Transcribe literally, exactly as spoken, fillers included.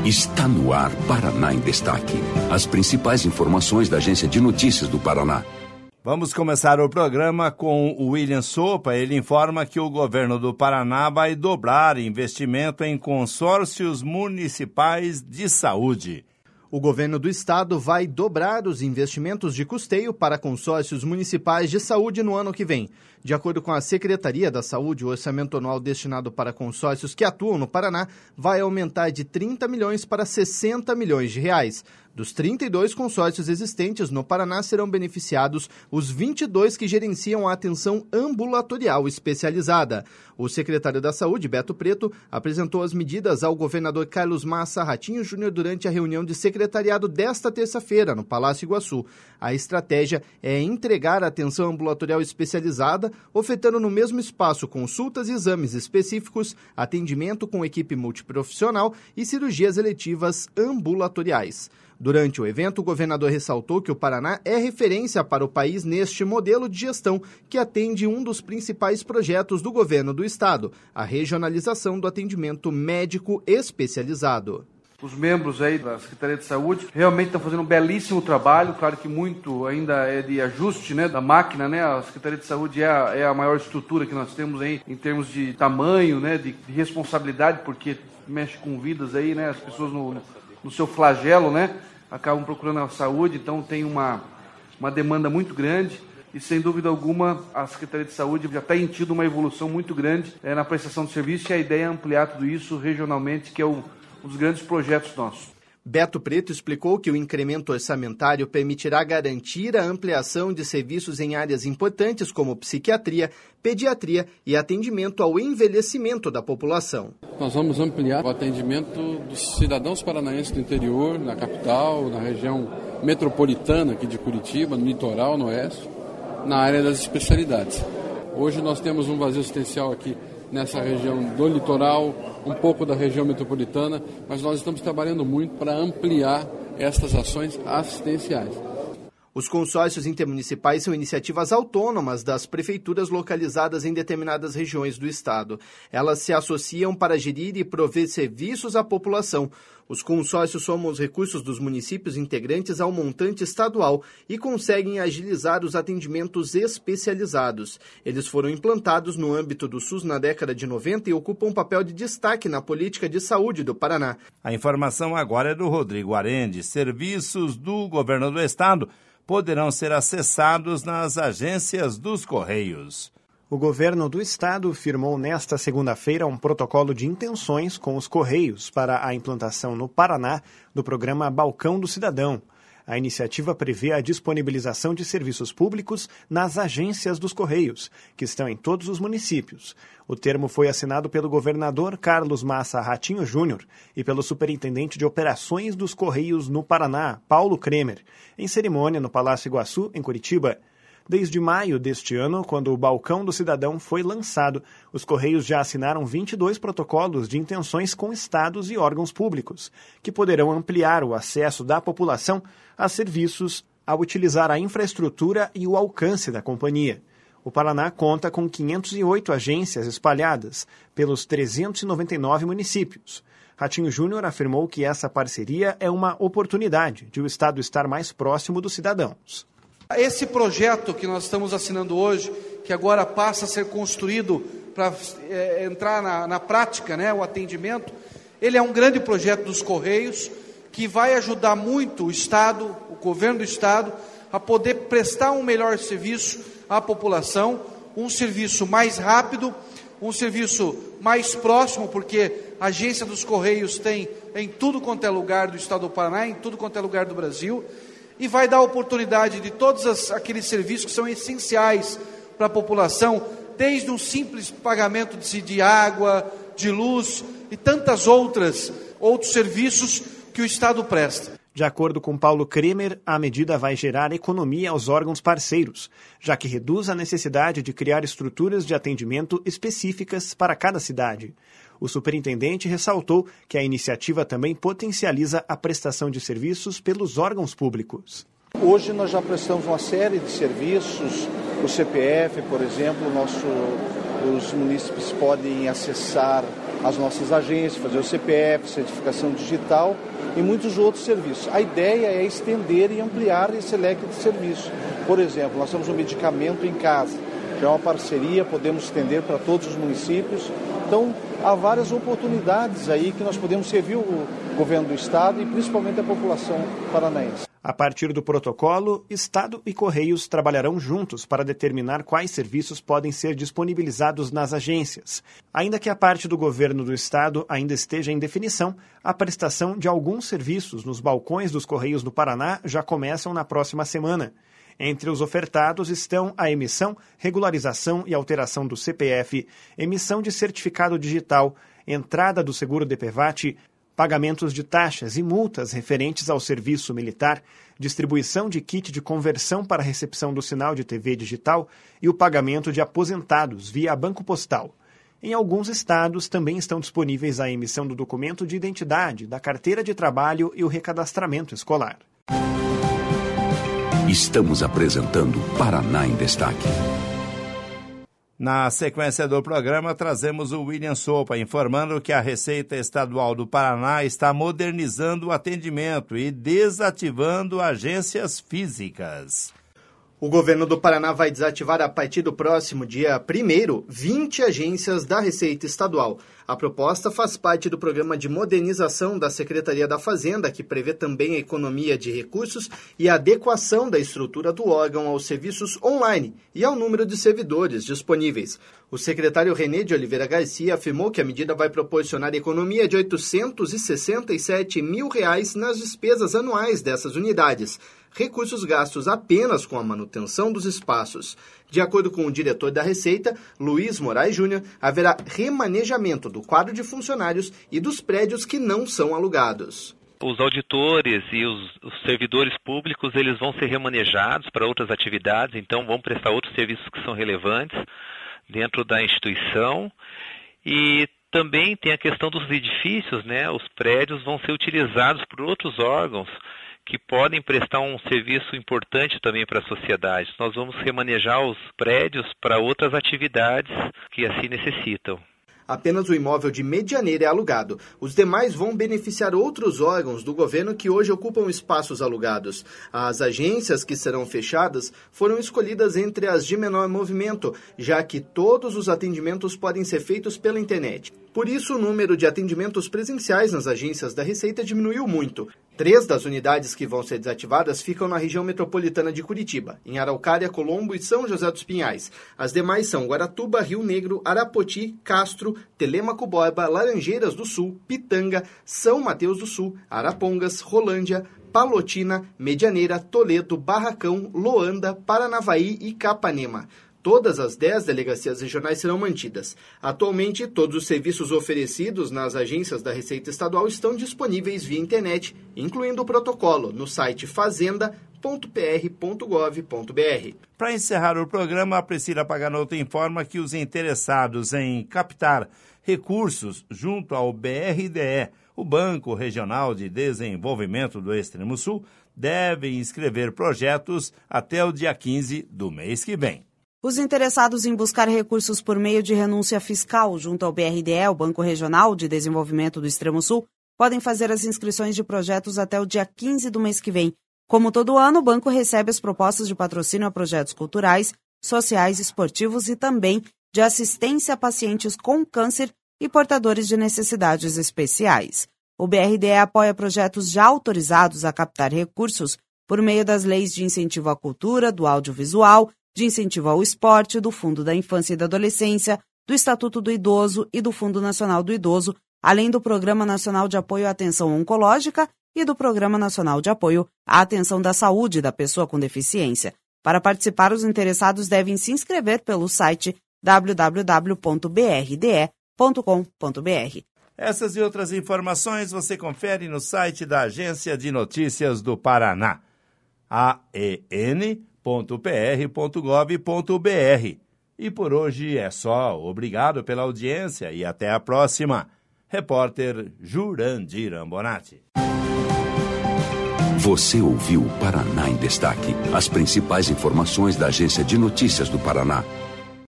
Está no ar Paraná em Destaque. As principais informações da Agência de Notícias do Paraná. Vamos começar o programa com o William Sopa. Ele informa que o governo do Paraná vai dobrar investimento em consórcios municipais de saúde. O governo do estado vai dobrar os investimentos de custeio para consórcios municipais de saúde no ano que vem. De acordo com a Secretaria da Saúde, o orçamento anual destinado para consórcios que atuam no Paraná vai aumentar de trinta milhões para sessenta milhões de reais. Dos trinta e dois consórcios existentes no Paraná, serão beneficiados os vinte e dois que gerenciam a atenção ambulatorial especializada. O secretário da Saúde, Beto Preto, apresentou as medidas ao governador Carlos Massa Ratinho Júnior durante a reunião de secretariado desta terça-feira, no Palácio Iguaçu. A estratégia é entregar a atenção ambulatorial especializada, ofertando no mesmo espaço consultas e exames específicos, atendimento com equipe multiprofissional e cirurgias eletivas ambulatoriais. Durante o evento, o governador ressaltou que o Paraná é referência para o país neste modelo de gestão que atende um dos principais projetos do governo do estado, a regionalização do atendimento médico especializado. Os membros aí da Secretaria de Saúde realmente estão fazendo um belíssimo trabalho, claro que muito ainda é de ajuste, né, da máquina, né, a Secretaria de Saúde é a, é a maior estrutura que nós temos aí em termos de tamanho, né, de, de responsabilidade, porque mexe com vidas aí, né, as pessoas no, no seu flagelo, né, acabam procurando a saúde, então tem uma, uma demanda muito grande. E, sem dúvida alguma, a Secretaria de Saúde já tem tido uma evolução muito grande é, na prestação de serviço, e a ideia é ampliar tudo isso regionalmente, que é o um dos grandes projetos nossos. Beto Preto explicou que o incremento orçamentário permitirá garantir a ampliação de serviços em áreas importantes como psiquiatria, pediatria e atendimento ao envelhecimento da população. Nós vamos ampliar o atendimento dos cidadãos paranaenses do interior, na capital, na região metropolitana aqui de Curitiba, no litoral, no oeste, na área das especialidades. Hoje nós temos um vazio assistencial aqui nessa região do litoral, um pouco da região metropolitana, mas nós estamos trabalhando muito para ampliar estas ações assistenciais. Os consórcios intermunicipais são iniciativas autônomas das prefeituras localizadas em determinadas regiões do estado. Elas se associam para gerir e prover serviços à população. Os consórcios somam os recursos dos municípios integrantes ao montante estadual e conseguem agilizar os atendimentos especializados. Eles foram implantados no âmbito do SUS na década de noventa e ocupam um papel de destaque na política de saúde do Paraná. A informação agora é do Rodrigo Arende. Serviços do governo do estado poderão ser acessados nas agências dos Correios. O governo do estado firmou nesta segunda-feira um protocolo de intenções com os Correios para a implantação no Paraná do programa Balcão do Cidadão. A iniciativa prevê a disponibilização de serviços públicos nas agências dos Correios, que estão em todos os municípios. O termo foi assinado pelo governador Carlos Massa Ratinho Júnior e pelo superintendente de operações dos Correios no Paraná, Paulo Kremer, em cerimônia no Palácio Iguaçu, em Curitiba. Desde maio deste ano, quando o Balcão do Cidadão foi lançado, os Correios já assinaram vinte e dois protocolos de intenções com estados e órgãos públicos, que poderão ampliar o acesso da população a serviços ao utilizar a infraestrutura e o alcance da companhia. O Paraná conta com quinhentas e oito agências espalhadas pelos trezentos e noventa e nove municípios. Ratinho Júnior afirmou que essa parceria é uma oportunidade de o estado estar mais próximo dos cidadãos. Esse projeto que nós estamos assinando hoje, que agora passa a ser construído para é, entrar na, na prática, né, o atendimento, ele é um grande projeto dos Correios que vai ajudar muito o Estado, o governo do Estado, a poder prestar um melhor serviço à população, um serviço mais rápido, um serviço mais próximo, porque a agência dos Correios tem em tudo quanto é lugar do Estado do Paraná, em tudo quanto é lugar do Brasil, e vai dar oportunidade de todos as, aqueles serviços que são essenciais para a população, desde um simples pagamento de, de água, de luz e tantas outras, outros serviços que o Estado presta. De acordo com Paulo Kremer, a medida vai gerar economia aos órgãos parceiros, já que reduz a necessidade de criar estruturas de atendimento específicas para cada cidade. O superintendente ressaltou que a iniciativa também potencializa a prestação de serviços pelos órgãos públicos. Hoje nós já prestamos uma série de serviços, o C P F, por exemplo, nosso, os munícipes podem acessar as nossas agências, fazer o C P F, certificação digital e muitos outros serviços. A ideia é estender e ampliar esse leque de serviços. Por exemplo, nós temos um medicamento em casa, que é uma parceria, podemos estender para todos os municípios. Então, há várias oportunidades aí que nós podemos servir o governo do Estado e principalmente a população paranaense. A partir do protocolo, Estado e Correios trabalharão juntos para determinar quais serviços podem ser disponibilizados nas agências. Ainda que a parte do governo do Estado ainda esteja em definição, a prestação de alguns serviços nos balcões dos Correios do Paraná já começam na próxima semana. Entre os ofertados estão a emissão, regularização e alteração do C P F, emissão de certificado digital, entrada do seguro D P V A T, pagamentos de taxas e multas referentes ao serviço militar, distribuição de kit de conversão para recepção do sinal de T V digital e o pagamento de aposentados via banco postal. Em alguns estados também estão disponíveis a emissão do documento de identidade, da carteira de trabalho e o recadastramento escolar. Estamos apresentando Paraná em Destaque. Na sequência do programa, trazemos o William Sopa, informando que a Receita Estadual do Paraná está modernizando o atendimento e desativando agências físicas. O governo do Paraná vai desativar a partir do próximo dia primeiro vinte agências da Receita Estadual. A proposta faz parte do programa de modernização da Secretaria da Fazenda, que prevê também a economia de recursos e a adequação da estrutura do órgão aos serviços online e ao número de servidores disponíveis. O secretário René de Oliveira Garcia afirmou que a medida vai proporcionar economia de oitocentos e sessenta e sete mil reais nas despesas anuais dessas unidades, recursos gastos apenas com a manutenção dos espaços. De acordo com o diretor da Receita, Luiz Moraes Júnior, haverá remanejamento do quadro de funcionários e dos prédios que não são alugados. Os auditores e os, os servidores públicos, eles vão ser remanejados para outras atividades, então vão prestar outros serviços que são relevantes dentro da instituição. E também tem a questão dos edifícios, né? Os prédios vão ser utilizados por outros órgãos que podem prestar um serviço importante também para a sociedade. Nós vamos remanejar os prédios para outras atividades que assim necessitam. Apenas o imóvel de Medianeira é alugado. Os demais vão beneficiar outros órgãos do governo que hoje ocupam espaços alugados. As agências que serão fechadas foram escolhidas entre as de menor movimento, já que todos os atendimentos podem ser feitos pela internet. Por isso, o número de atendimentos presenciais nas agências da Receita diminuiu muito. Três das unidades que vão ser desativadas ficam na região metropolitana de Curitiba, em Araucária, Colombo e São José dos Pinhais. As demais são Guaratuba, Rio Negro, Arapoti, Castro, Telêmaco Borba, Laranjeiras do Sul, Pitanga, São Mateus do Sul, Arapongas, Rolândia, Palotina, Medianeira, Toledo, Barracão, Loanda, Paranavaí e Capanema. Todas as dez delegacias regionais serão mantidas. Atualmente, todos os serviços oferecidos nas agências da Receita Estadual estão disponíveis via internet, incluindo o protocolo, no site fazenda ponto p r ponto gov ponto b r. Para encerrar o programa, a Priscila Paganoto informa que os interessados em captar recursos junto ao B R D E, o Banco Regional de Desenvolvimento do Extremo Sul, devem inscrever projetos até o dia quinze do mês que vem. Os interessados em buscar recursos por meio de renúncia fiscal junto ao B R D E, o Banco Regional de Desenvolvimento do Extremo Sul, podem fazer as inscrições de projetos até o dia quinze do mês que vem. Como todo ano, o banco recebe as propostas de patrocínio a projetos culturais, sociais, esportivos e também de assistência a pacientes com câncer e portadores de necessidades especiais. O B R D E apoia projetos já autorizados a captar recursos por meio das leis de incentivo à cultura, do audiovisual, de incentivo ao esporte, do Fundo da Infância e da Adolescência, do Estatuto do Idoso e do Fundo Nacional do Idoso, além do Programa Nacional de Apoio à Atenção Oncológica e do Programa Nacional de Apoio à Atenção da Saúde da Pessoa com Deficiência. Para participar, os interessados devem se inscrever pelo site w w w ponto b r d e ponto com ponto b r. Essas e outras informações você confere no site da Agência de Notícias do Paraná, a e n ponto p r ponto gov ponto b r. E por hoje é só. Obrigado pela audiência e até a próxima. Repórter Jurandir Ambonati. Você ouviu Paraná em Destaque, as principais informações da Agência de Notícias do Paraná.